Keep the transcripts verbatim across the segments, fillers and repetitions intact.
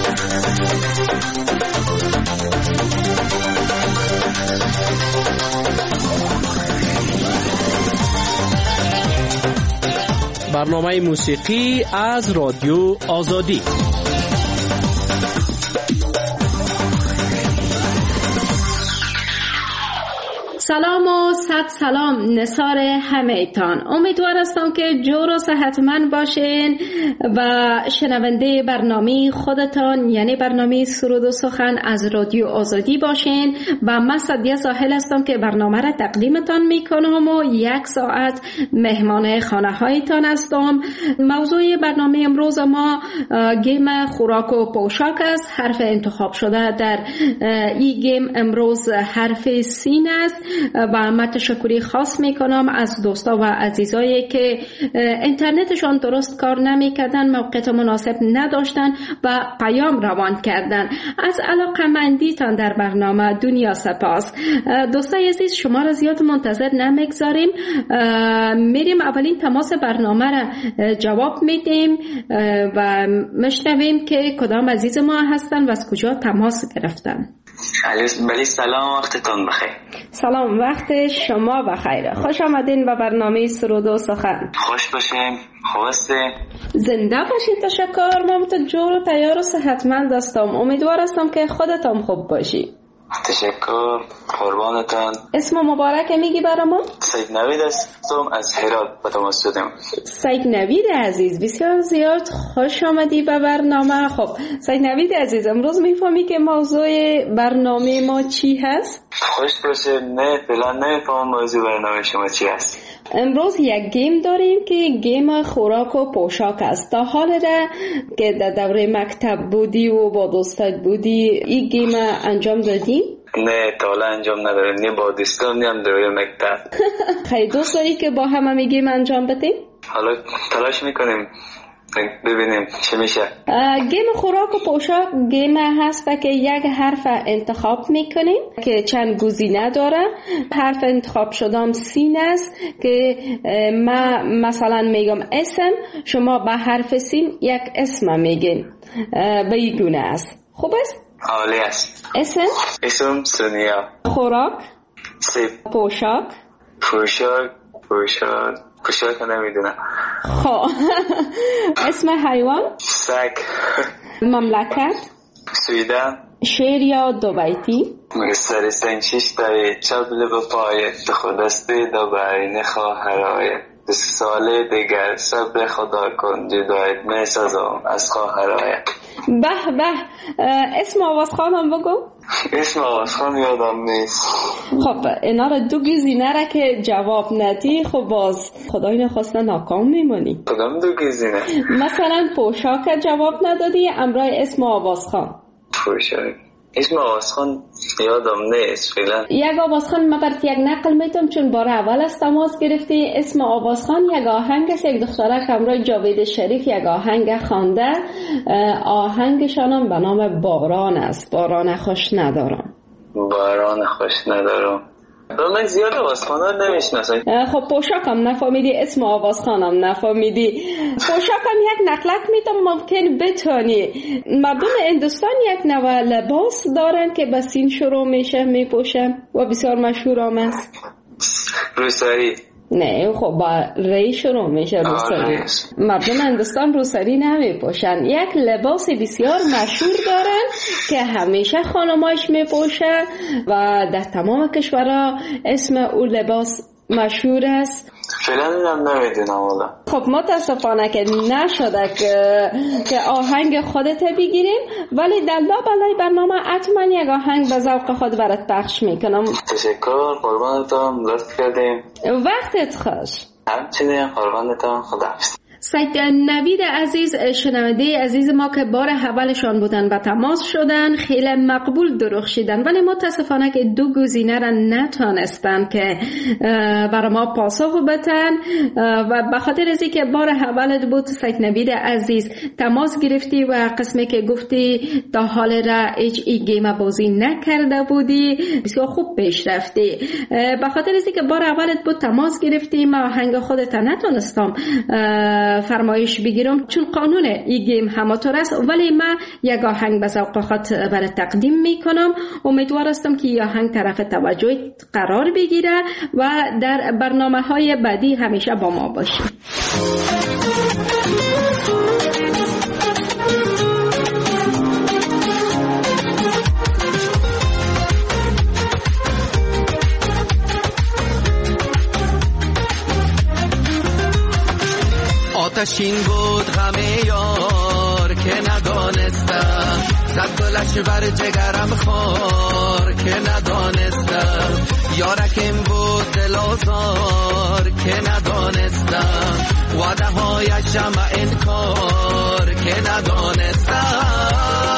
برنامه موسیقی از رادیو آزادی. سلام و صد سلام نثار همه‌تان. امیدوار هستم که جور و صحتمند باشین و شنونده برنامه خودتان یعنی برنامه سرود و سخن از رادیو آزادی باشین و من سعدیه ساحل هستم که برنامه را تقدیمتان میکنم و یک ساعت مهمان خانه هایتان هستم. موضوع برنامه امروز ما گیم خوراک و پوشاک است. حرف انتخاب شده در این گیم امروز حرف سین است و من تشکری خاص میکنم از دوستا و عزیزایی که اینترنتشان درست کار نمیکردن، موقعیت مناسب نداشتن و پیام روان کردن. از علاقه‌مندیتان در برنامه دنیا سپاس. دوستای عزیز شما را زیاد منتظر نمیگذاریم، میریم اولین تماس برنامه را جواب میدیم و مشنویم که کدام عزیز ما هستن و از کجا تماس گرفتن. بله سلام، وقتتون بخیر. سلام، وقت شما بخیر. خوش آمدین به برنامه سرود و سخن. خوش باشین. خواسته زنده باشین. تشکر. من تو جور و تیار و صحتمند هستم. امیدوار هستم که خودتان خوب باشی. تشکر، قربانتان. اسم مبارک میگی برای ما؟ سید نوید هستم، از هرات به تماس شدم. سید نوید عزیز بسیار زیاد خوش آمدی به برنامه. خب سید نوید عزیز، امروز میفهمی که موضوع برنامه ما چی هست؟ خوش باشه. نه فعلا نمیفهمم موضوع برنامه شما چی هست. امروز یک گیم داریم که گیم خوراک و پوشاک است. تا حال ده که در دوره مکتب بودی و با دوستات بودی این گیم انجام دادی؟ نه تا حالا انجام نداریم، نه با دوستان نه هم دوره مکتب. خیلی دوست داری که با هم هم گیم انجام بدیم؟ حالا تلاش میکنیم ببینیم چه میشه. گیم خوراک و پوشاک گیم هست که یک حرف انتخاب میکنیم که چند گزینه داره. حرف انتخاب شدم سین است که ما مثلا میگم اسم، شما به حرف سین یک اسم میگین. به این گونه است. خوب است؟ عالی است. اسم؟ اسم سونیا. خوراک؟ سیب. پوشاک؟ پوشاک پوشاک پوشاک نمیدونم. خب اسم حیوان؟ سگ. مملکت؟ سویدن. شعر یا دو بیتی؟ سر سنچیش داری چبل به پای خودسته دو برین خواهرای دو ساله دیگر صبر خدا کن جدایت می سازم از خواهرای. به به. اسم آوازخان هم بگو. اسم آوازخان یادم نیست. خب اینا را دو گزینه را که جواب ندی خب باز خدای نخواسته ناکام میمونی. کدام دو گزینه؟ مثلا پوشاک جواب ندادی، امرای اسم آوازخان. پوشاک اسم آوازخان یادم نیست فعلا. یک آوازخان من برات یک نقل میتونم چون بار اول از تماس گرفتی. اسم آوازخان یک آهنگ است. یک دختره همراه جاوید شریف یک آهنگ خوانده. آهنگشان هم به نام باران است. باران خوش ندارم. باران خوش ندارم. من زیاد آوازخانان نمیشناسم. خب پوشاکم نفهمیدی، اسم آوازخانم نفهمیدی. پوشاکم یک نقلت میتونم ممکن بتونی. مردم هندوستان یک نوع لباس دارن که به سین شروع میشه میپوشن و بسیار مشهور هم است. روسری. نه خب با ری شروع میشه روسری. مردم هندوستان روسری نمیپوشن. یک لباس بسیار مشهور دارن که همیشه خانماش میپوشه و در تمام کشورها اسم اون لباس مشهور است. فعلا هم نمیدونم والا. خب متاسفانه که نشده که که آهنگ خودت بگیریم، ولی در لابلای برنامه حتما یک آهنگ به ذوق خود برات پخش میکنم. تشکر، قربانتون. لطف کردیم. وقتت خوش. همچنین قربانتون. خداحافظ. سید نوید عزیز، شنونده عزیز ما که بار اولشان بودن و تماس شدن، خیلی مقبول درخشیدن ولی متاسفانه که دو گزینه را نتانستن که برای ما پاسخ بدن و به خاطر از اینکه بار اولت بود سید نوید عزیز تماس گرفتی و قسمی که گفتی تا حال را هیچ ای گیم بازی نکرده بودی بسیار خوب پیش رفتی. به خاطر از اینکه بار اولت بود تماس گرفتی، ما آهنگ خودت نتونستم فرمایش بگیرم، چون قانون این گیم همطور است، ولی من یک آهنگ به ذوق خاط برای تقدیم میکنم. امیدوار هستم که این آهنگ طرف توجه قرار بگیره و در برنامه های بعدی همیشه با ما باشید. آتشین بود غم یار که ندانستم، زد گلش بر جگرم خار که ندانستم، یارکم بود دل آزار که ندانستم، وعده هایشم انکار که ندانستم.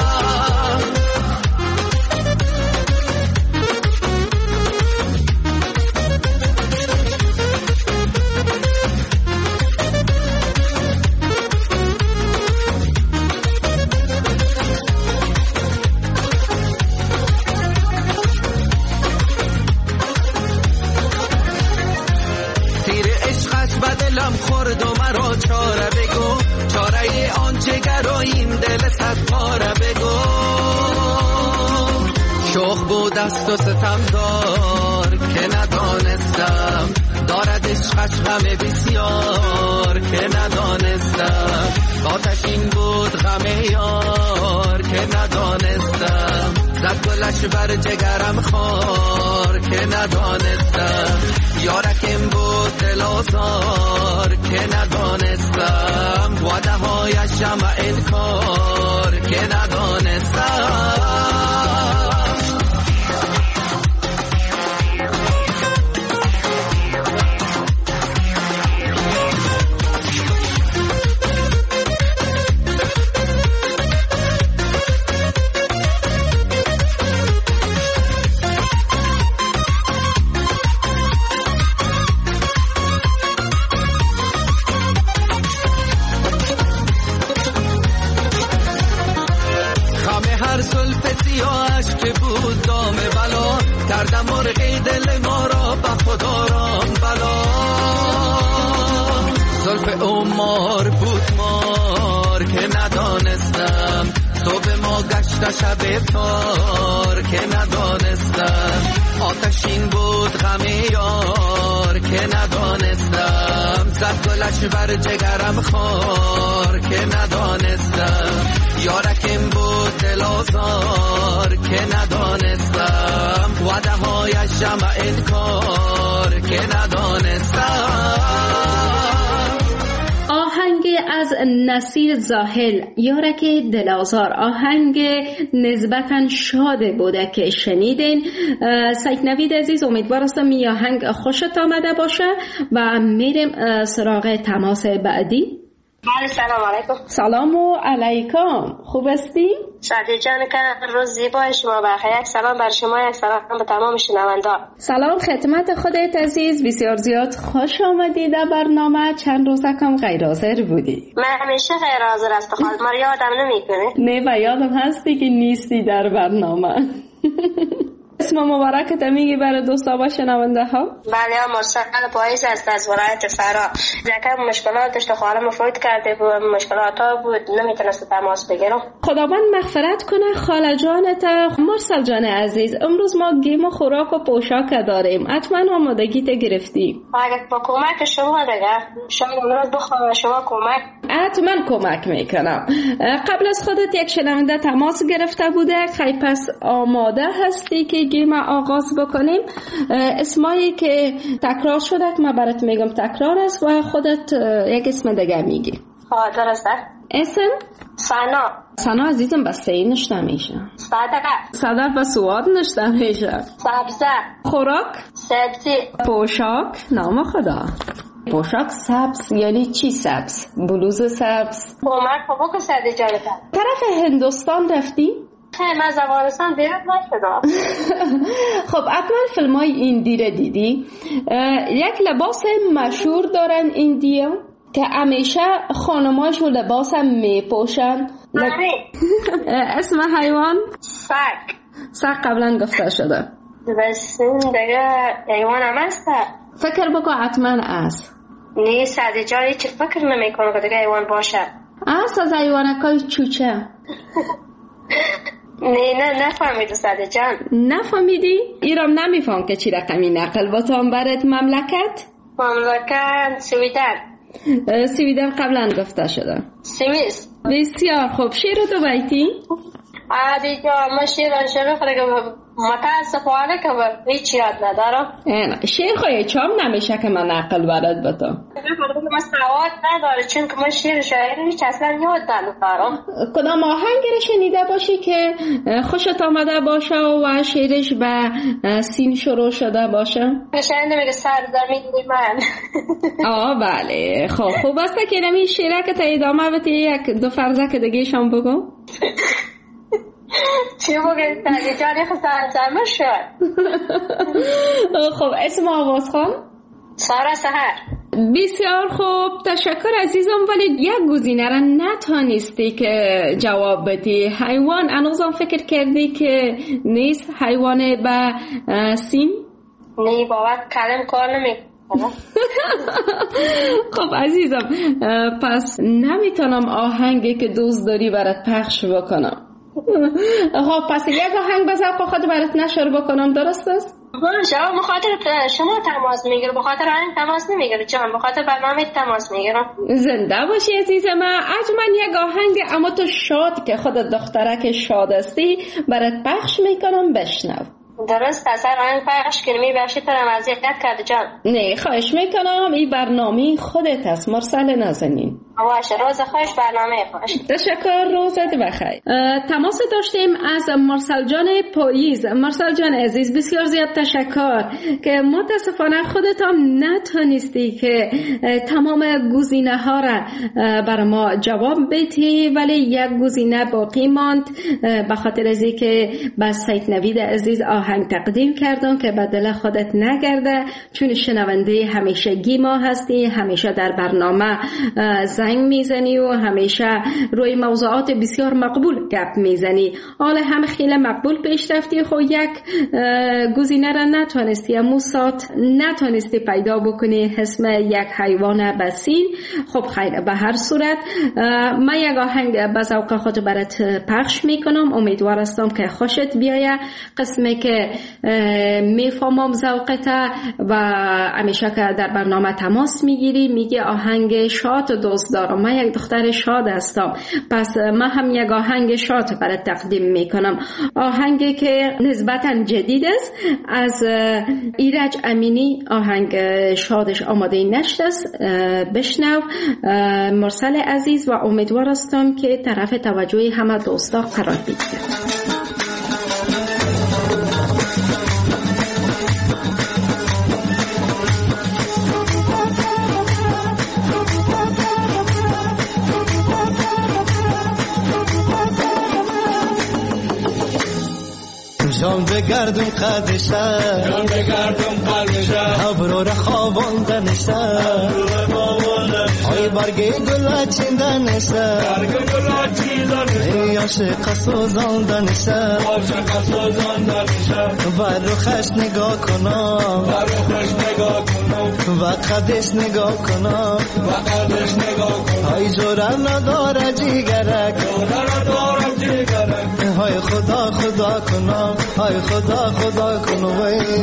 خورد و مرا چاره بگو، چاره آن جگر و این دل صد پاره بگو. شوخ بود است و ستمدار که ندانستم، دارد عشقش غم بسیار که ندانستم. آتشین بود غم یار که ندانستم، زد گلش بر جگرم خار که ندانستم، یارکم بود دل آزار که ندانستم، وعده هایشم انکار که ندانستم. کردم مرغی دل ما را به خدا رام بلا، زلف عمار بود مار که ندانستم، صبح ما گشت شب تار که ندانستم. آتشین بود غم یار که ندانستم، زد گلش بر جگرم خار که ندانستم، یارکم بود دل آزار که ندانستم، وعده هایشم انکار که ندانستم. آهنگ از نصیر زاهل، یارک دل آزار، آهنگ نسبتاً شاد بوده که شنیدین. سید نوید عزیز، امیدوار هستم این آهنگ خوشت آمده باشه و میریم سراغ تماس بعدی. بله، سلام علیکم. سلام و علیکم، خوب هستی؟ شادی جان که روز زیبای شما بخیر. یک سلام بر شما، یک سلام به تمام شنوندگان. سلام خدمت خودت عزیز، بسیار زیاد خوش آمدی در برنامه. چند روزه کم غیر حاضر بودی؟ من همیشه غیر حاضر هستم، خالد ما یادم نمیکنه. نه و یادم هستی که نیستی در برنامه. اسم مبارکت میگی برای دوستا و شنونده ها؟ بله، مرسل پاییز است از ولایت فرا. یکم مشکلات داشت، خالم فوت کرده بود، مشکلات ها بود، نمیتونست تماس بگیرم. خداوند مغفرت کنه خاله جانت. مرسل جان عزیز، امروز ما گیم و خوراک و پوشاک داریم، حتما آمادگیت گرفتی؟ اگر با کمک شما دیگه شما امروز بخوام شما کمک حتما کمک میکنم. قبل از خودت یک شنونده تماس گرفته بوده، خیلی پس آماده هستی که گیم آغاز بکنیم؟ اسمایی که تکرار شده که من برات میگم تکرار است و خودت یک اسم دیگه میگی. ها درسته. اسم؟ سنا. سنا عزیزم بس این نشته میشه. صدقه. صدق و سواد نشته میشه. سبزه. خوراک؟ سبزی. پوشاک؟ نام خدا. پوشاک سبز یعنی چی سبز؟ بلوز سبز؟ کمک بابا که سعدی جانتا. طرف هندوستان رفتی؟ خیلی من زبانستان دیرت نشدم. خب حتما فیلم های ایندی را دیدی. یک لباس مشهور دارن ایندیا که همیشه خانماشو لباس هم میپوشن. لب... اسم حیوان؟ سگ. سگ قبلا گفته شده. بس دیگه حیوان هم هسته. فکر بکن حتما است. نه سعدی جان هیچ فکر نمیکنه که دیگه حیوان باشه. از از حیوانکای چوچه. نه نه نفهمیدی سعدی جان. نفهمیدی؟ ایرام نمیفهم که چی رقمی نقل با تو برات مملکت؟ مملکت سویدن. سویدن قبلا گفته شده. سوئیس. بسیار خوب. شعر دو بیتی؟ عادی جان ما شعر شعر خود که متاسفانه که هیچ یاد ندارم. شعر خواهی چام نمیشه که من نقل برات با تو. من سواد نداره چون که من شعر شاعری هیچ اصلا یاد ندارم. کدام آهنگی رو شنیده باشی که خوشت آمده باشه و شعرش به سین شروع شده باشه؟ شاید میگه سرزمین من. آه بله. خب خوب است که نمی شعره که تا ادامه بتی یک دو فرزه که دیگه شام بگو. چی بگه سعدی جان خود سرزمین شد. خب اسم آواز خان؟ سارا سحر. بسیار خوب تشکر عزیزم، ولی یک گزینه را نتانستی که جواب بدی. حیوان انوزم فکر کردی که نیست حیوان به سین؟ نه بابا کلم کار نمیکنه. خب عزیزم پس نمیتونم آهنگی که دوست داری برات پخش بکنم. خب پس یک آهنگ به ذوق خود برات نشر بکنم، درست است؟ شما بخاطر شما تماس میگیره، بخاطر آهنگ تماس نمیگیره جان، بخاطر برنامه تماس میگیرم. زنده باشی عزیز من. من یک آهنگ اما تو شاد که خودت دخترک شاد هستی برات پخش میکنم، بشنو. درست اصلا آهنگ پخش کنی بخشی ترم اذیت کرد جان. نه خواهش میکنم، این برنامه خودت است، مرسل نازنین. باشه روز خوش، برنامه خوش. تشکر، روزت بخیر. تماس داشتیم از مرسل جان پاییز. مرسل جان عزیز بسیار زیاد تشکر که متاسفانه خودت هم نتونستی که تمام گزینه ها را بر ما جواب بدی، ولی یک گزینه باقی ماند به خاطر از اینکه با سید نوید عزیز آهنگ تقدیم کردم که به دل خودت نگرده، چون شنونده همیشه گیما هستی، همیشه در برنامه زنگ میزنی و همیشه روی موضوعات بسیار مقبول گپ میزنی. حالا هم خیلی مقبول پیش رفتی، خب یک گزینه را نتونستی، امو ساعت نتونستی پیدا بکنی اسم یک حیوان بسین. خب خیر، به هر صورت من یک آهنگ به ذوق خود برات پخش میکنم، امیدوار هستم که خوشت بیایه. قسمی که میفهمم ذوقت و همیشه که در برنامه تماس میگیری میگی آهنگ شاد دوست دارم، من یک دختر شاد هستم، پس من هم یک آهنگ شاد برات تقدیم میکنم. آهنگی که نسبتا جدید است از ایرج امینی، آهنگ شادش آماده نشد است، بشنو مرسل عزیز و امیدوار هستم که طرف توجه همه دوستا قرار بگیرد. جان بگردم قدشه، جان بگردم قدشه، ابرو را خواباندنشه، ای برگی گل چیندنشه، برگی گل چیندنشه، عاشق سوزاندنشه، عاشق سوزاندنشه، بر روخش نگاه کنم، بر روخش نگاه کنم، و قدش نگاه کنم، و قدش نگاه کنم، ای جورا نداره جیگرک، جورا نداره جیگرک، های خدا خدا کنم، های خدا خدا کنم.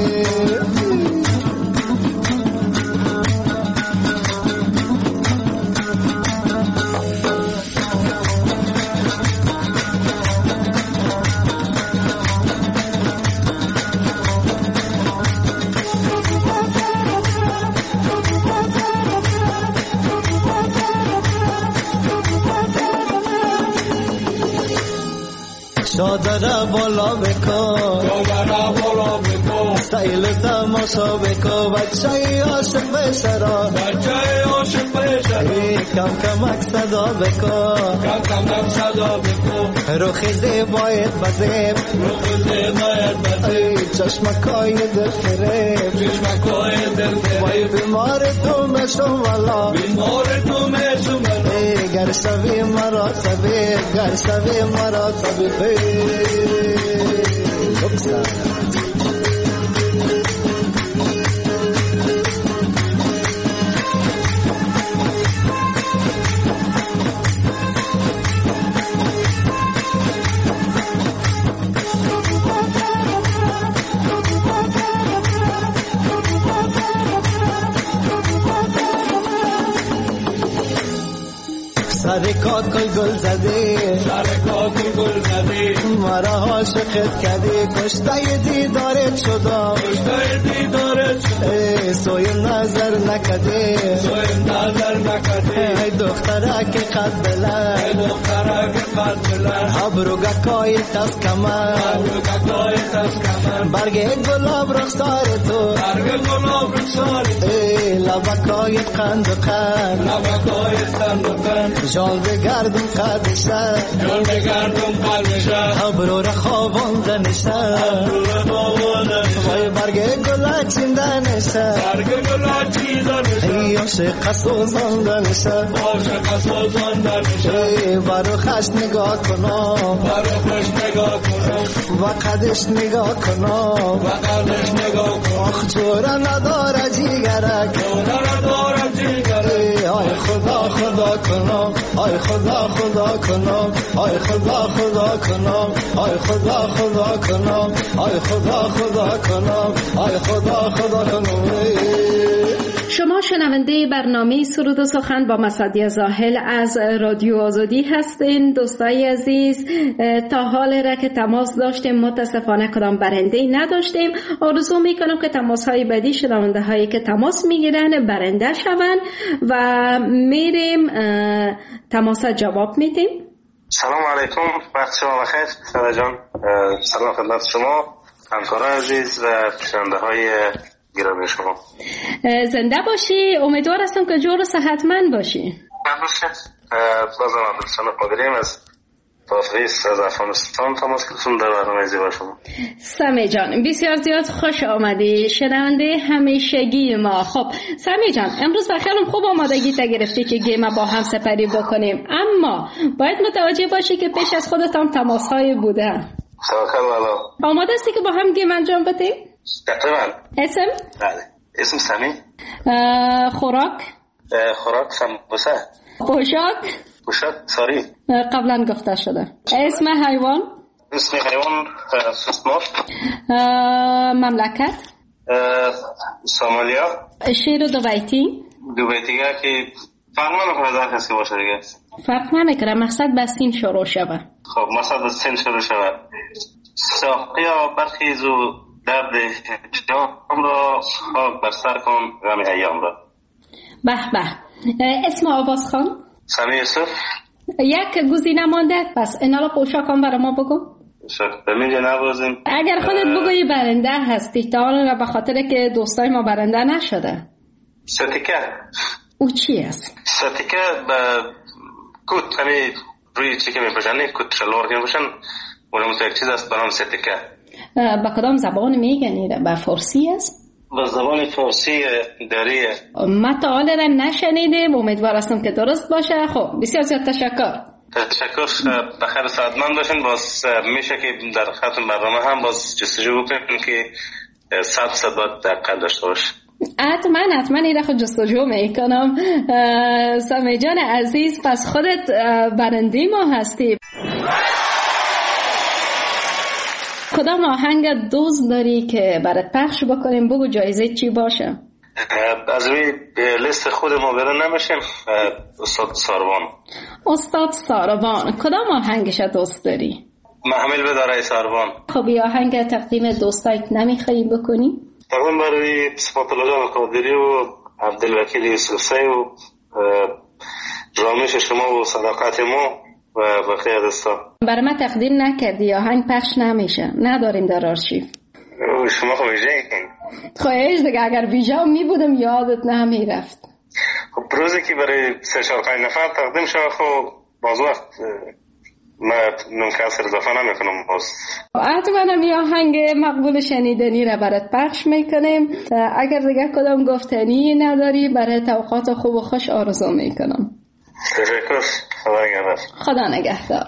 شادره بالا بکن، شادره بالا بکن، سیل تماشا بکن، بچه عاشق بشرا، بچه عاشق بشرا، کم کمک صدا بکن، کم کمک صدا بکن، روخ زیبایت بزیب، روخ زیبایت بزیب، چشمکای دل فریب، چشمکای دل فریب، بیمار تو مشم والا، بیمار تو مشم والا، گر شوی مرا طبیب، گر شوی مرا طبیب. کاکل گل زدی سر کاکل گل زدی مرا عاشقت کردی کشته دیدارت شدم کشته دیدارت شدم سوی نظر نکردی سوی نظر نکردی ای دختره که قد بلند ای دختره که قد بلند ابروگا کای تس کمر ابروگا کای تس کمر برگ گلاب رخسار تو برگ گلاب رخسار تو ای لبکای قند و قند لبکای قند و قند جان بگردم قدشه جان بگردم قدشه ابرو را خوابانده نشه ابرو را خوابانده نشه وای برگ گلا چینده نشه برگ گلا چینده نشه ای عاشق سوزانده نشه عاشق سوزانده نشه ای برو خش نگاه کنم برو خش نگاه کنم و قدش نگاه کنم و قدش نگاه کنم آخ جورا نداره جیگرک جورا نداره جیگرک آی خدا خدا کنم آی خدا خدا کنم آی خدا خدا کنم آی خدا خدا کنم آی خدا خدا کنم آی خدا خدا کنم شما شنونده برنامه سرود و سخن با مسعدی زاهل از رادیو آزادی هستین. دوستای عزیز، تا حال را که تماس داشتیم متاسفانه کدام برنده نداشتیم. آرزو میکنم که تماس های بعدی شنونده هایی که تماس میگیرن برنده شون و میریم تماس جواب میدیم. سلام علیکم، وقت شما بخیر. ساده جان، سلام خدمت شما همکاران عزیز و شنونده های گرامی شما. زنده باشی. امیدوار هستم که جور و صحتمند باشی. باشه. بازم عبدالسلام قادریم از تافریس از افغانستان تماس گرفتم در برنامه زیبا شما. سمی جان بسیار زیاد خوش آمدی، شنونده همیشگی ما. خب سمی جان، امروز بخیرم خوب آمادگی تا گرفتی که گیم با هم سپری بکنیم، اما باید متوجه باشی که پیش از خودت هم تماس های بوده. توکل والا. آماده هستی که با هم گیم انجام بدیم؟ تقریبا. اسم؟ بله. اسم سمی. خوراک؟ خوراک سمبوسه. پوشاک؟ پوشاک ساری. قبلا گفته شده. اسم حیوان؟ اسم حیوان سوسمار. مملکت؟ سومالیا. شعر دو بیتی؟ دو بیتی که فرق نمیکنه در کسی باشه دیگه. فرق نمیکنه، مقصد به سین شروع شود. خب مقصد به سین شروع شود. ساقیا برخیز و درد جام را خاک بر سر کن غم ایام را. به به. اسم آواز خان؟ سمی یوسف. یک گزینه مانده، پس اینا رو پوشاکم برای ما بگو. شد بمینجا نوازیم. اگر خودت بگویی برنده هستی، تا حالا به خاطر که دوستای ما برنده نشده. ستیکه. او چی است؟ ستیکه به کت، همی روی چی که میپوشن، کت شلوار که میپوشن، اونم یک چیز است به نام ستیکه. به کدام زبان میگن؟ به فارسی است؟ به زبان فارسی داریه. ما تا حالا را نشنیدیم، امیدوار هستم که درست باشه. خب بسیار زیاد تشکر. تشکر. بخیر سعادتمند باشین. باز میشه که در ختم برنامه هم باز جستجو بکنیم که صد صد باید دقیق داشته باشه. حتما حتما این را خود جستجو میکنم. سمی جان عزیز، پس خودت برنده ما هستی. کدام آهنگ دوست داری که برات پخش بکنیم؟ بگو جایزه چی باشه. از روی لیست خود ما برن نمیشیم. استاد ساروان. استاد ساروان، کدام آهنگش دوست داری؟ محمل بداره ساروان. خب این آهنگ تقدیم دوستایت نمیخوایی بکنی؟ تقدیم برای صفات الله جان قادری و عبدالوکیل یوسفزی و رامش شما و صداقت ما و بقیه دوستا. برای ما تقدیم نکردی، آهنگ پخش نمیشه، نداریم در آرشیو. شما خب ویژه این خواهش دیگه، اگر ویژه می بودم یادت نمیرفت. خب روزی که برای سه چهار پنج نفر تقدیم شد، خب باز وقت ما نمکسر اضافه نمیکنم. باز حتما می آهنگ مقبول شنیدنی را برات پخش میکنیم. اگر دیگه کدام گفتنی نداری، برای توقعات خوب و خوش آرزو میکنم. تشکر. خدا نگهدار. خدا نگهدار.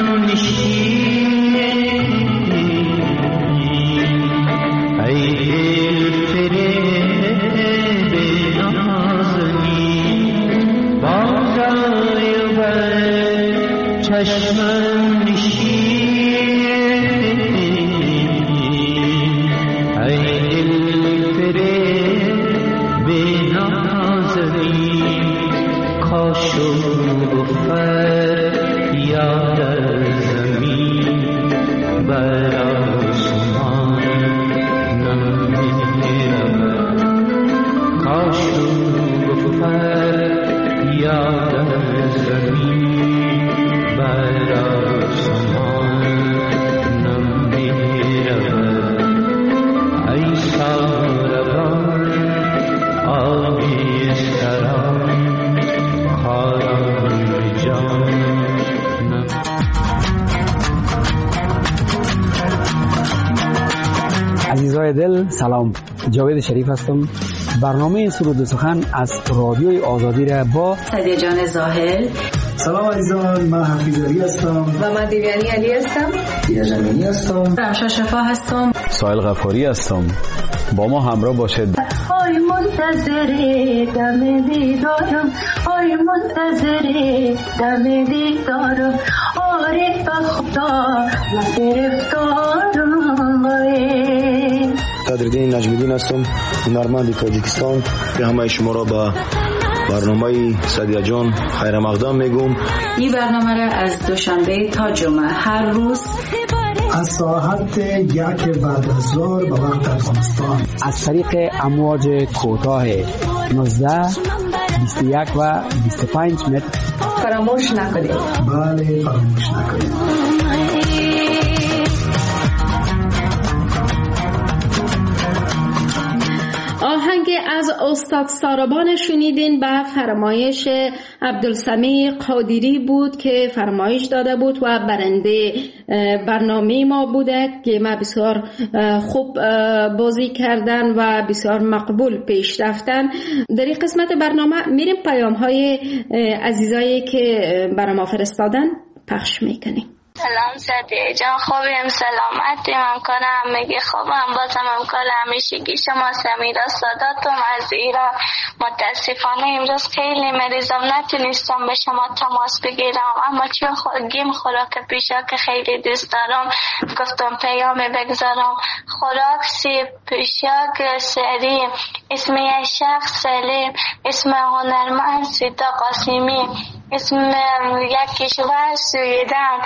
عزیزای دل سلام، جاوید شریف هستم. برنامه سرود و سخن از رادیوی آزادی را با سعدیه جان زاهل. سلام عزیزان، من حفیظ علی هستم و من دیویانی علی هستم. دینا جمینی هستم. رمشا شفا هستم. سایل غفاری هستم. با ما همراه باشید. آی منتظر دم دیدارم، آی منتظر دم دیدارم، عارف خدا و گرفتارم. قدردین نجمیدین هستم، هنرمند تاجیکستان. به همه شما را با برنامه سعدیه جان خیر مقدم میگم. این برنامه را از دوشنبه تا جمعه هر روز از ساعت یک بعد از ظهر به وقت افغانستان از طریق امواج کوتاه نوزده، بیست و یک و بیست و پنج متر فراموش نکنید. بله فراموش نکنید. آهنگ از استاد ساربان شنیدین به فرمایش عبدالسمیع قادری بود که فرمایش داده بود و برنده برنامه ما بوده که ما بسیار خوب بازی کردن و بسیار مقبول پیش رفتن. در این قسمت برنامه میریم پیام های عزیزایی که برای ما فرستادن پخش میکنیم. سلام سعدیه جان، خوبیم؟ سلامتی؟ ممکن همگی خوبم؟ بازم ممکن همیشگی شما سمیرا ساداتم از ایران. متاسفانه امروز خیلی مریضم، نتونستم به شما تماس بگیرم، اما چون گیم خوراک پیشا که خیلی دوست دارم گفتم پیام بگذارم. خوراک سیب پیشاک سری، اسم یک شخص سلیم، اسم هنرمند سیتا قاسمی، اسم یک کشور سویدن،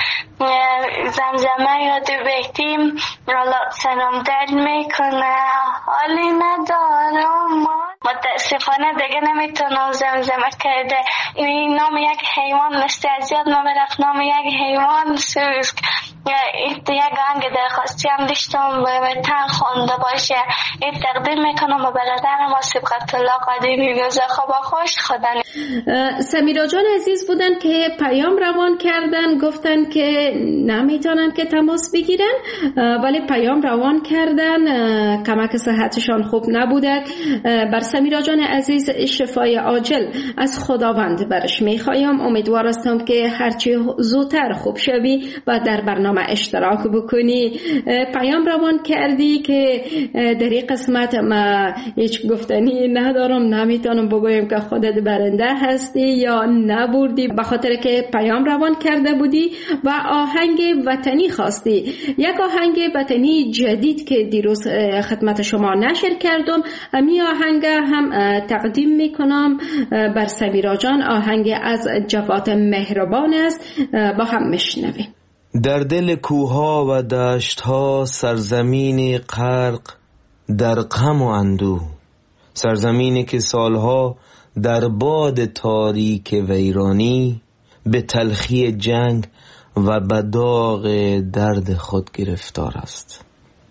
زمزمه یاد بهتیم سلام درد میکنه، حالی ندارم. متاسفانه دیگه نمیتونم زمزمه کرده. این نام یک حیوان مثل از یاد نمیرفت، نام یک حیوان سوسک. یک آهنگ درخواستی هم داشتم به تن خونده باشه. این تقدیم میکنم به برادرم و سبقت الله قدیمی گذار خوب خوش خدا. سمیرا جان عزیز بودن که پیام روان کردن، گفتن که نمیتونن که تماس بگیرن ولی پیام روان کردن، کمک صحتشان خوب نبوده. بر سمیرا جان عزیز شفای عاجل از خداوند برش میخوایم. امیدوار هستم که هرچی زودتر خوب شوی و در برنامه اشتراک بکنی. پیام روان کردی که در این قسمت ما هیچ گفتنی ندارم، نمیتونم بگویم که خودت برنده هستی یا نبردی، به خاطر که پیام روان کرده بودی و آهنگ وطنی خواستی. یک آهنگ وطنی جدید که دیروز خدمت شما نشر کردم، امی آهنگ هم تقدیم میکنم بر سمیرا جان. آهنگ از جواد مهربان است، با هم میشنویم. در دل کوها و دشتها سرزمین غرق در غم و اندوه، سرزمینی که سالها در باد تاریک ویرانی به تلخی جنگ و به داغ درد خود گرفتار است.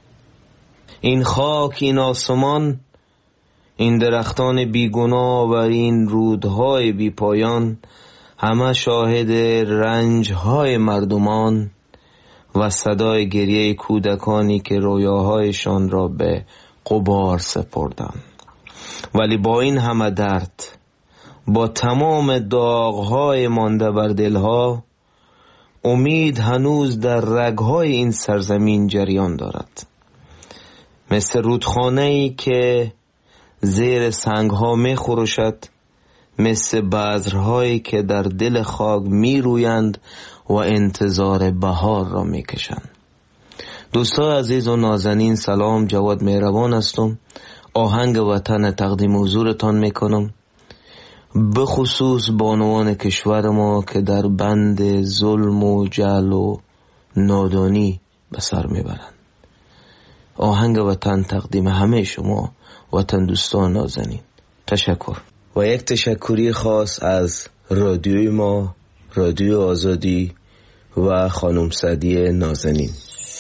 این خاک، این آسمان، این درختان بیگناه و این رودهای بی پایان همه شاهد رنجهای مردمان و صدای گریه کودکانی که رویاهایشان را به غبار سپردند. ولی با این همه درد، با تمام داغهای مانده بر دلها، امید هنوز در رگهای این سرزمین جریان دارد. مثل رودخانه‌ای که زیر سنگها می خروشد، مثل بذرهایی که در دل خاک می رویند و انتظار بهار را می کشند. دوستان عزیز و نازنین، سلام، جواد مهربان هستم. آهنگ وطن تقدیم حضورتان می کنم، بخصوص بانوان کشور ما که در بند ظلم و جهل و نادانی به سر می برند. آهنگ وطن تقدیم همه شما وطن دوستان نازنین. تشکر. و یک تشکری خاص از رادیوی ما، رادیو آزادی و خانم سعدیه نازنین.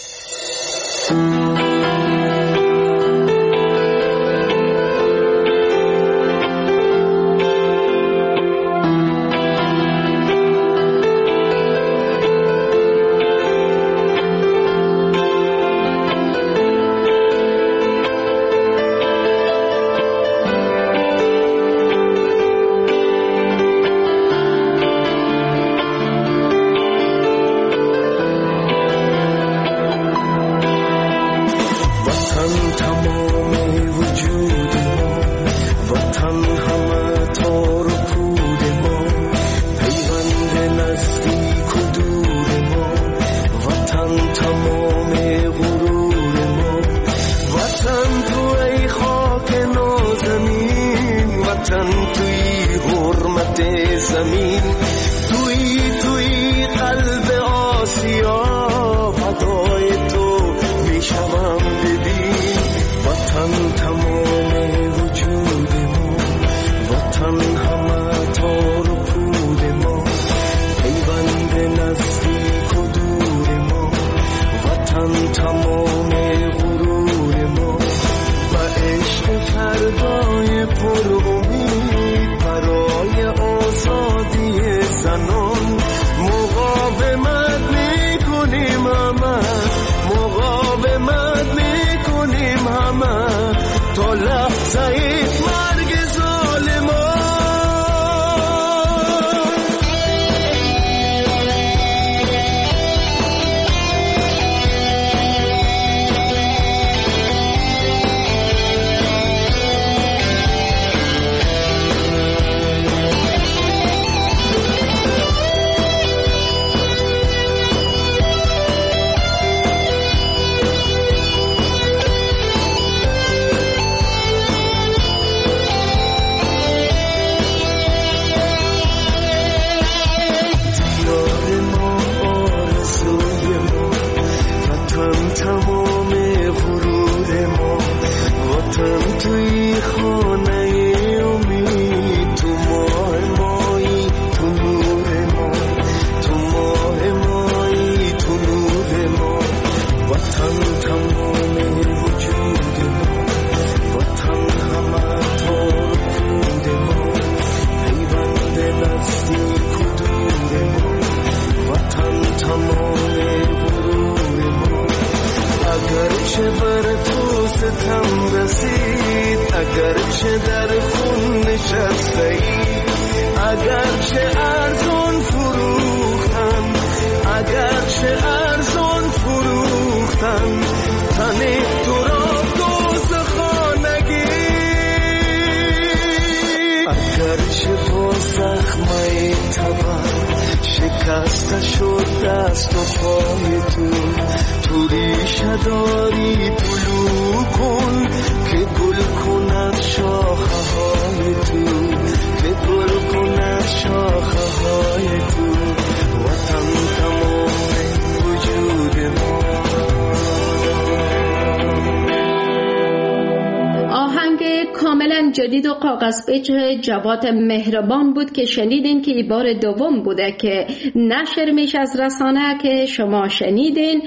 جدید و کاغذ پیچ جواد مهربان بود که شنیدین که این بار دوم بوده که نشر میشه از رسانه که شما شنیدین.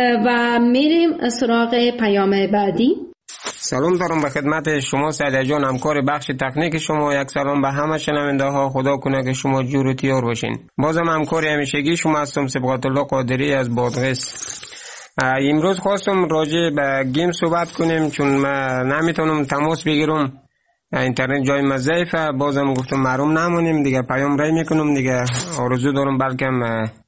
و میریم سراغ پیام بعدی. سلام دارم به خدمت شما سعدیه جان، همکار بخش تکنیک شما. یک سلام به همه شنونده ها، خدا کنه که شما جور و تیار باشین. بازم همکار همیشگی شما هستم، سبقت الله قادری از بادغیس. امروز خواستم راجع به گیم صحبت کنیم چون من نمیتونم تماس بگیرم، اینترنت جای ما ضعیفه. بازم گفتم محروم نمونیم دیگه، پیام رای میکنم دیگه. آرزو دارم بلکم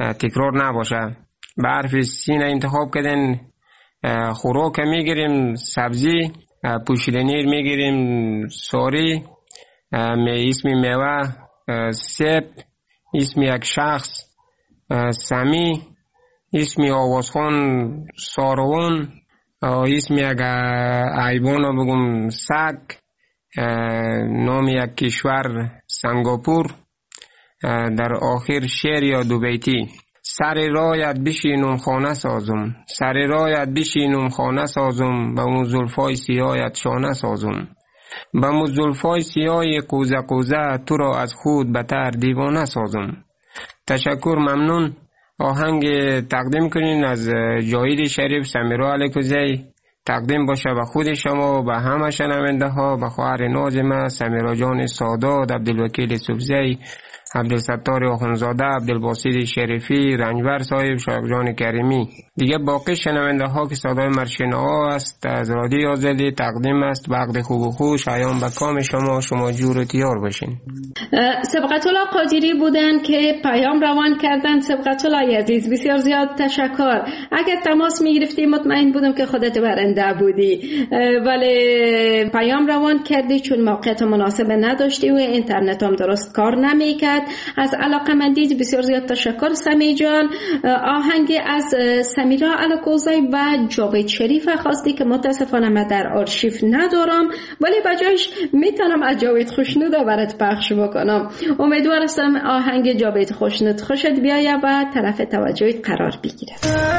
تکرار نباشه. به حرف سین انتخاب کردن. خوراک میگیریم سبزی، پوشیدنی میگیریم ساری، اسم میوه سیب، اسم یک شخص سمی، اسم آوازخان سارون، اسم یک حیوان بگم سگ، نام یک کشور سنگاپور، در آخر شعر یا دو بیتی. سر رایت بشینم خانه سازم، سر رایت بشینم خانه سازم، به اون زلفای سیاهت شانه سازم، به اون زلفای سیاه قوزه قوزه تو را از خود بتر دیوانه سازم. تشکر، ممنون. آهنگ تقدیم کنین از جاوید شریف سمیرا علیکوزی، تقدیم باشه به خود شما، به همه شنونده ها، به خواهر نازم سمیرا جان سادات، عبدالوکیل سبزی، عبدالستار آخونزاده، عبدالباسط شریفی، رنجبر صاحب، شایق جان کریمی. دیگه باقی شنونده ها که صدای مرشین ها است از رادیوی آزادی تقدیم است. وقت خوب و خوش ایام به کام شما، شما جور و تیار باشین. سبقت الله قادری بودن که پیام روان کردن. سبقت الله عزیز بسیار زیاد تشکر. اگر تماس می گرفتی مطمئن بودم که خودت برنده بودی، ولی پیام روان کردی چون موقعیت مناسب نداشتی و اینترنت هم درست کار نمی کرد. از علاقمندی بسیار زیاد تشکر سمی جان. آهنگ از سمیرا علیکوزی و جاوید شریف خواستی که متاسفانه من در آرشیو ندارم، ولی بجایش میتونم از جاوید خوشنود برات پخش بکنم. امیدوار هستم آهنگ جاوید خوشنود خوشت بیاید و طرف توجهت قرار بگیره.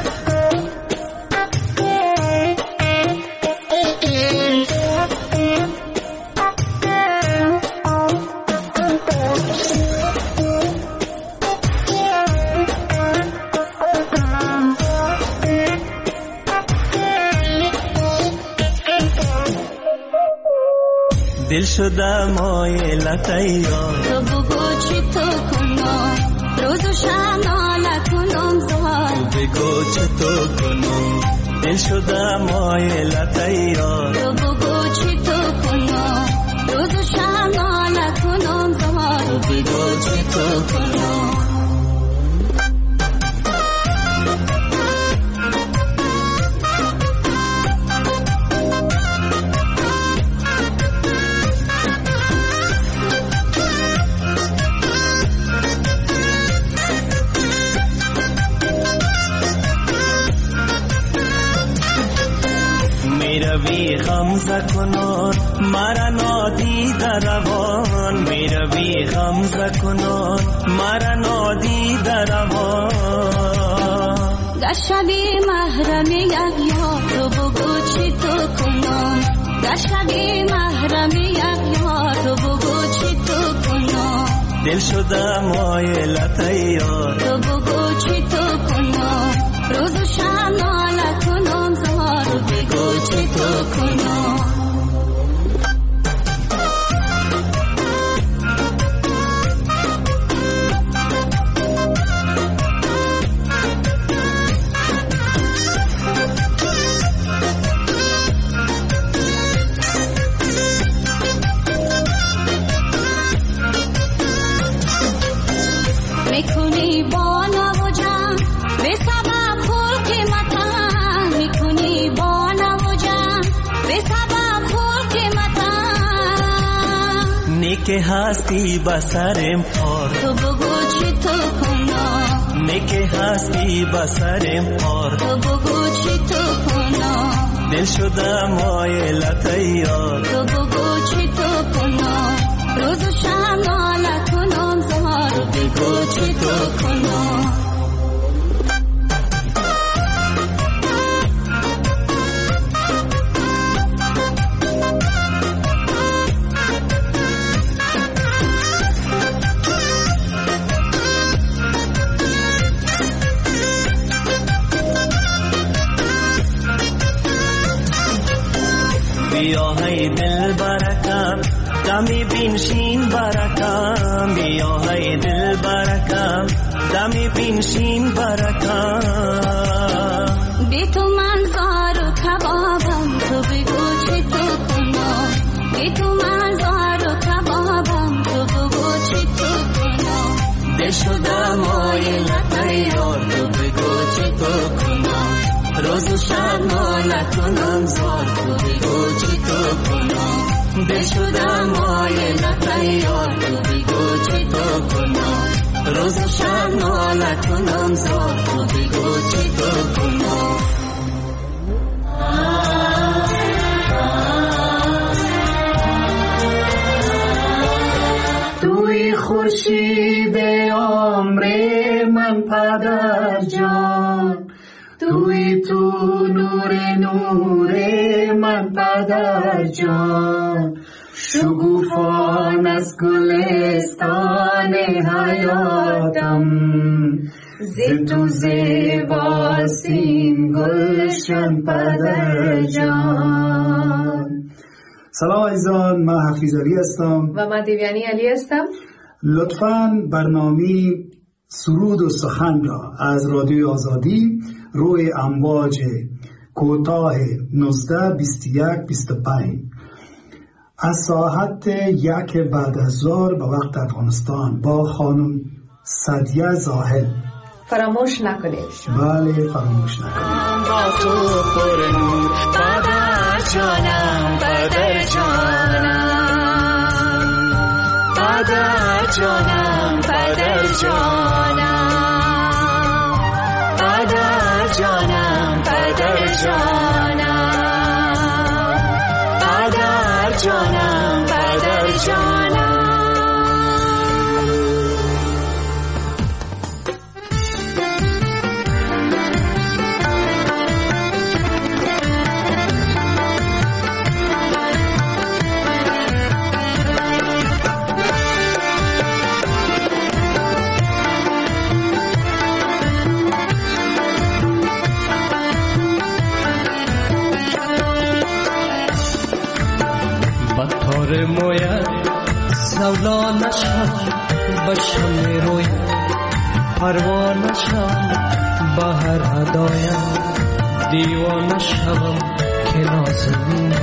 دل شده مایلت یار، تو بگو چی تو کنم، روز و شب ناله کنم زار، تو بگو چی تو کنم، دل شده مایلت یار، تو بگو چی تو کنم، روز و شب ناله کنم زار، تو بگو چی تو کنم. میروی غمزه کنان مرا نادیده روان، میروی غمزه کنان مرا نادیده روان، گشبی محرم یک یار، تو بگو چی تو کنم، گشبی محرم یک یار، تو بگو چی تو کنم، دل شده مایلت یار، تو بگو چی تو کنم، روز و شب ناله کنم زار، تو بگو چی تو کنم. میکنی با نوجم به سبب خلق متن، میکنی با نوجم به سبب خلق متن، نیک هستی بسرم پار، تو بگو چی تو کنم، نیک هستی بسرم پار، تو بگو چی تو کنم، دل شده مایلت یار، تو بگو چی تو کنم، روز و شب ناله کنم زار، تو بگو چی تو کنم. بیا های دل برکم دمی بینشین برکم، بیا های دل برکم دمی بینشین برکم، بی تو من زار و کبابم، تو بگو چی تو کنم، بی تو من زار و کبابم، تو بگو چی تو کنم، دل شده مایلت یار، روز و شب نالتونم زار تو بگو چی تو کنم دل شدم مایه نتیار تو بگو چی تو کنم روز و شب نالتونم زار تو بگو چی تو کنم توی خورشید عمر من پدر جان توی تو نور نور من پدر جان شگوفان از گلستان حیاتم ز تو زیباستین گلشن پدر جان. سلام عزیزان، من حفیظ علی هستم و من دیویانی علی هستم. لطفاً برنامه سرود و سخن را از رادیوی آزادی روی امواج کوتاه نوزده بیست و یک بیست و پنج از ساعت یک بعد از ظهر به وقت افغانستان با خانم سعدیه زاهد فراموش نکنید. بله فراموش نکنید. با تو پر نور پدر جانم پدر جانم پدر جانم پدر جانم پدر جانم پدر جانم پدر جانم پدر جانم. بطور مویت زولانشم بشم رویت پروانشم بهر هدایم دیوانشم که نازنین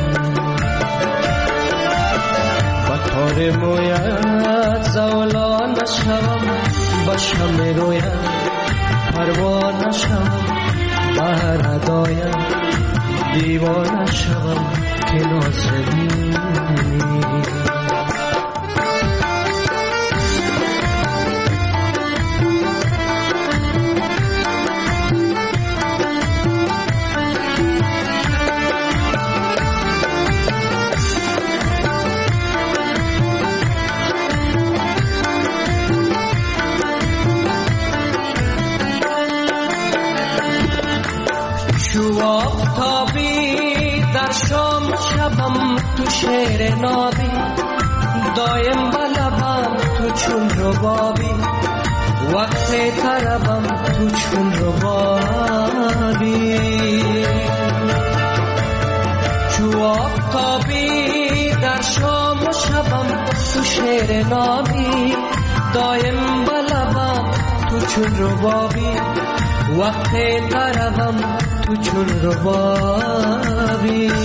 بطور مویت زولانشم بشم رویت پروانشم بهر هدایم دیوانشم که نازنین. شو آفتابی در شام شبم تو شعر نابی دایم بلبم تو چون ربابی وقت طربم تو چون ربابی شو آفتابی در شام شبم تو شعر نابی دایم بلبم تو چون ربابی وقت طربم تو چون ربابی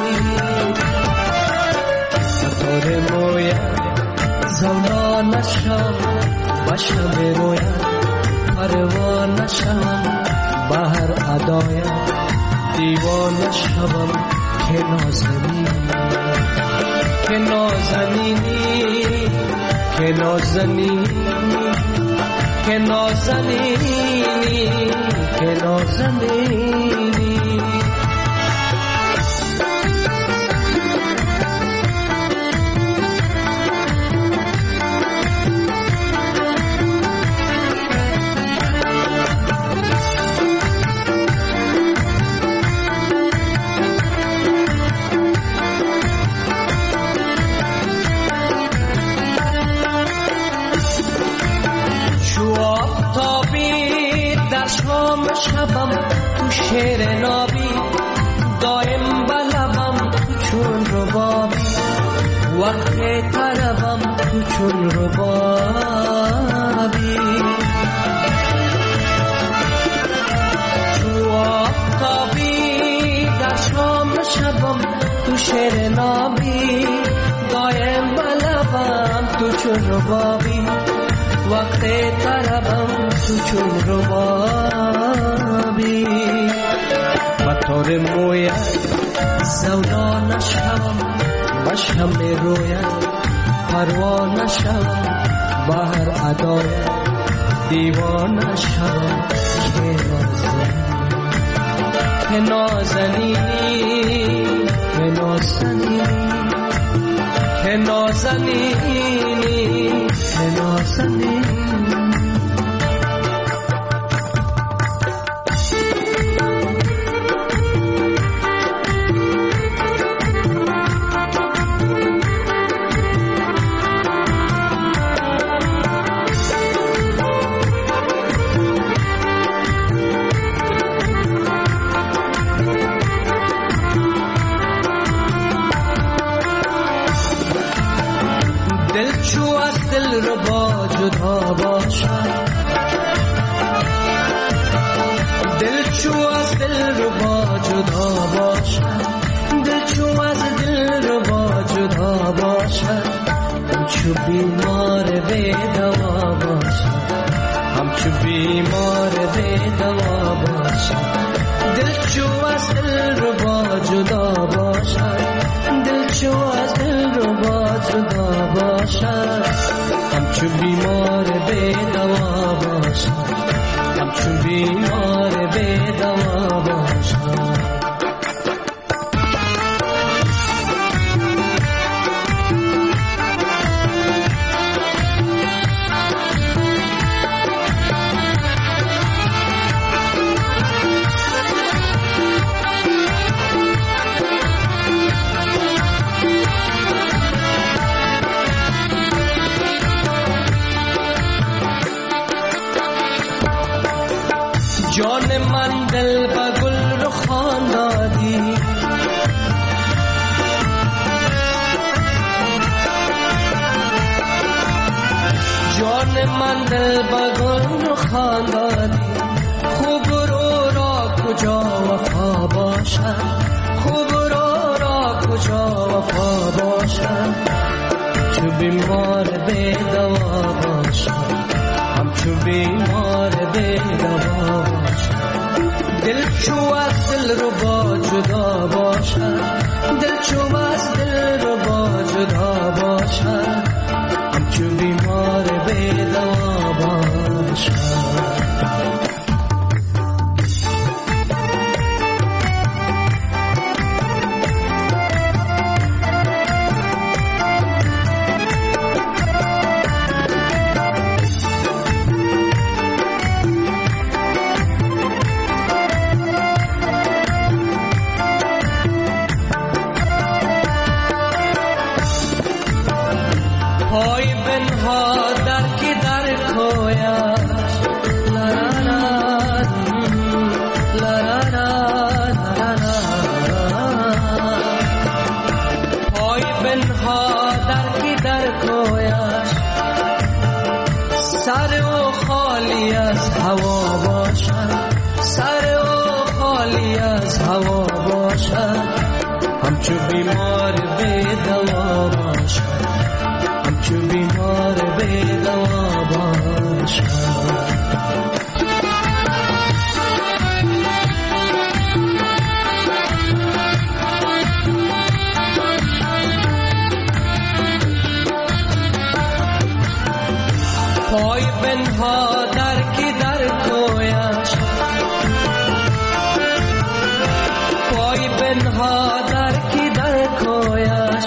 بطور مویت زولانشم بشم رویت پروانشم بهر ادایم دیوانشم که نازنین که نازنینی که نازنینی که نازنینی که نازنینی. شبم تو شعر نابی دایم بلبم تو چون ربابی وقت طربم تو چون ربابی تو آفتابی در شام شبم تو شعر نابی دایم بلبم تو چون ربابی وقت طربم تو چون ربابی نور مویت سودا نشم و شمع رویت پروا نشم با هر ادایت دیوانه شم که نازنینی که نازنینی که نازنینی که نازنینی جان من دل با گل رو خان دادی جان من دل با گل رو خان دادی خوب رو را کجا وفا باشد خوب رو را کجا وفا باشد چو بیمار به دوا باشد همچو بیمار به دوا دل چو از دل رو با جدا باشد دل چو از دل رو با جدا باشد همچو بیمار به دوا باشد همچو بیمار به دوا باشد همچو بیمار به دوا باشد پای بنها در کی در کویش پای بنها در کی در کویش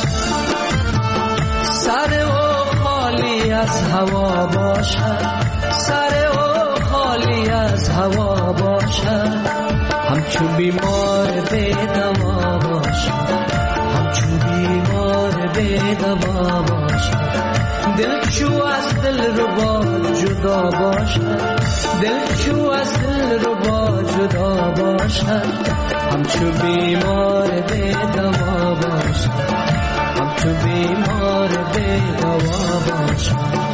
سر او خالی از هوا باشد سر او خالی از هوا باشد همچو بیمار به دوا باشد همچو بیمار به دوا باشد دل چو از دل رو با جدا باشد دل چو از دل رو با جدا باشد همچو بیمار به دوا باشد همچو بیمار به دوا باشد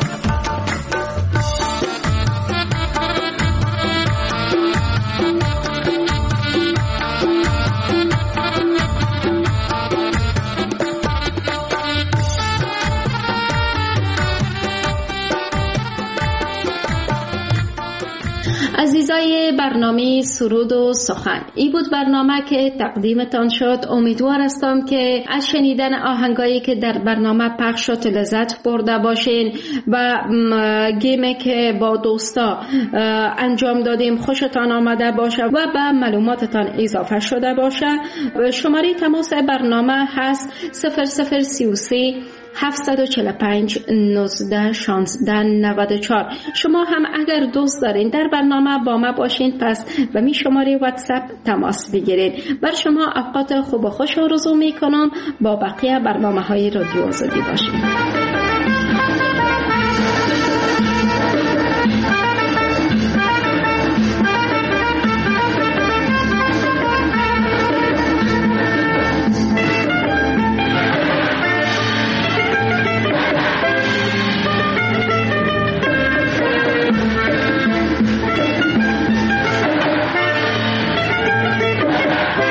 عزیزای برنامه سرود و سخن. این بود برنامه که تقدیمتان شد. امیدوار هستم که از شنیدن آهنگایی که در برنامه پخش شد لذت برده باشین و گیمی که با دوستا انجام دادیم خوشتان آمده باشه و به معلوماتتان اضافه شده باشه. شماره تماس برنامه هست صفر صفر سی و سه هفتصد و چهل و پنج نوزده شانزده نود و چهار. شما هم اگر دوست دارین در برنامه با ما باشین پس به می شماره واتساپ تماس بگیرید. بر شما اوقات خوب و خوش آرزو می کنم. با بقیه برنامه های رادیو آزادی باشین.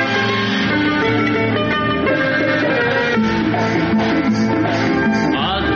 از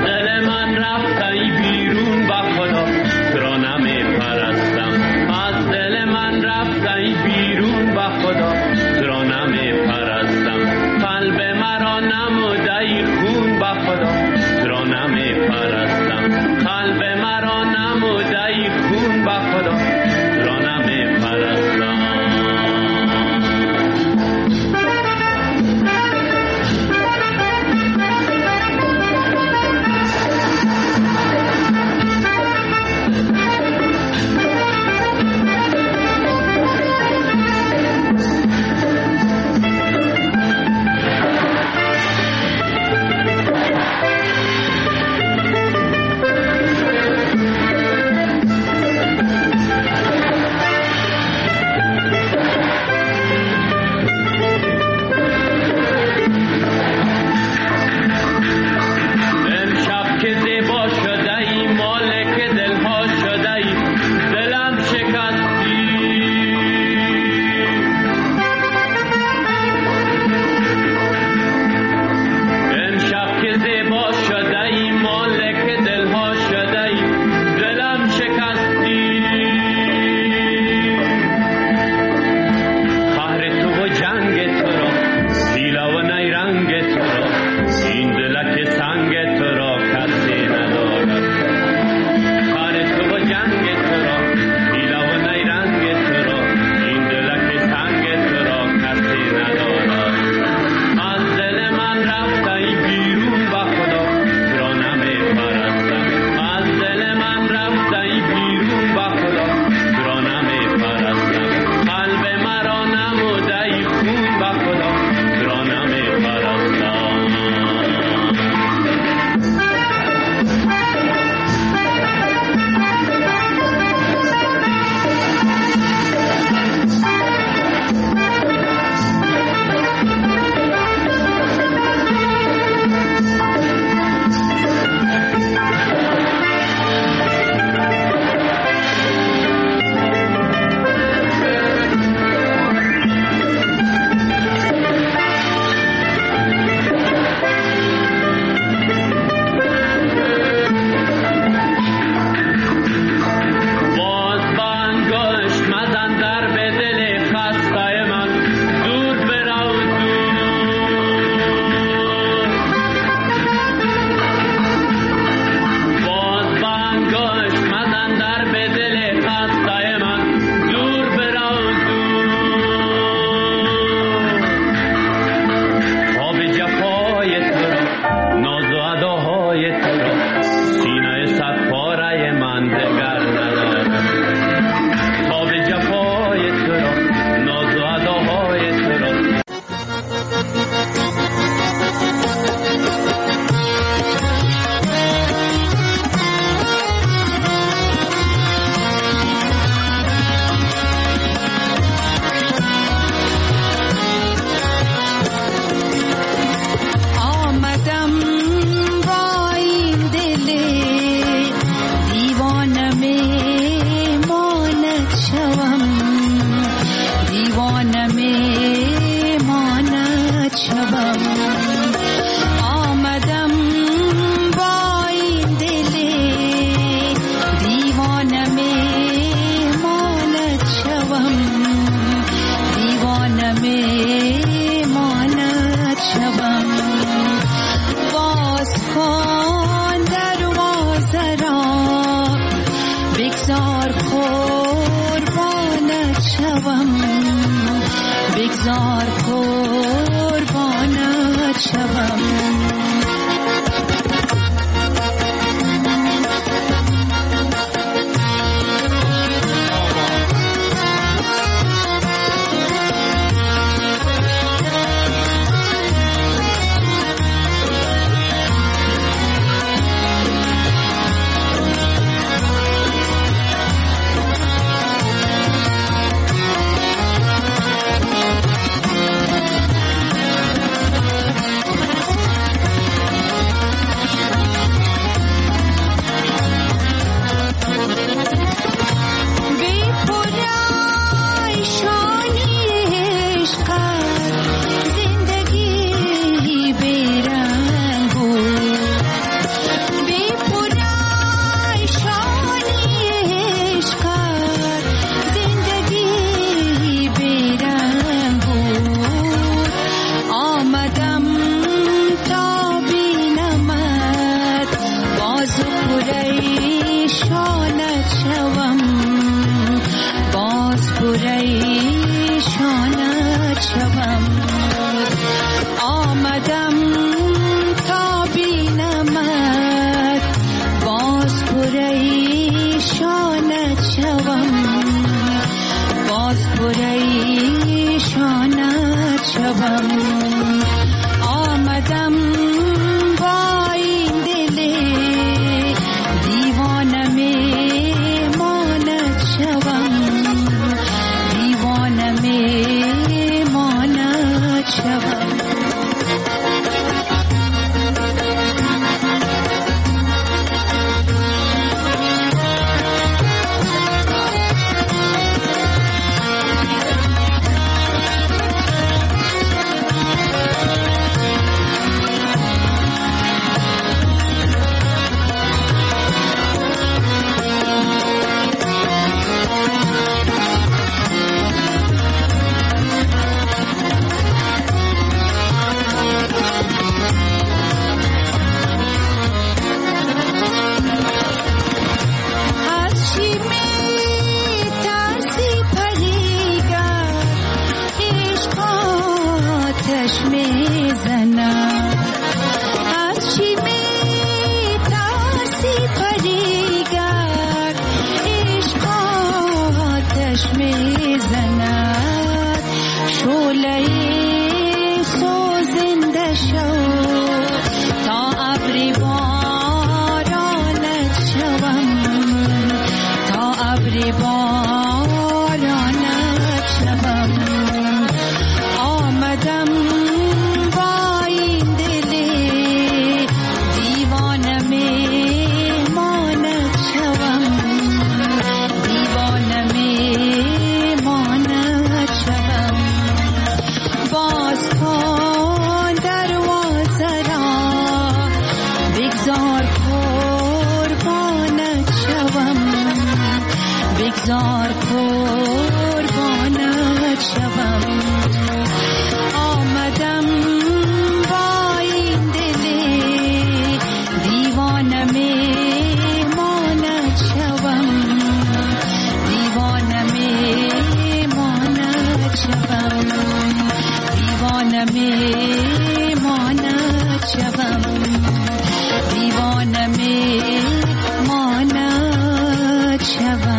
بگذار قربانت شوم. دیوانه می ماند شوم.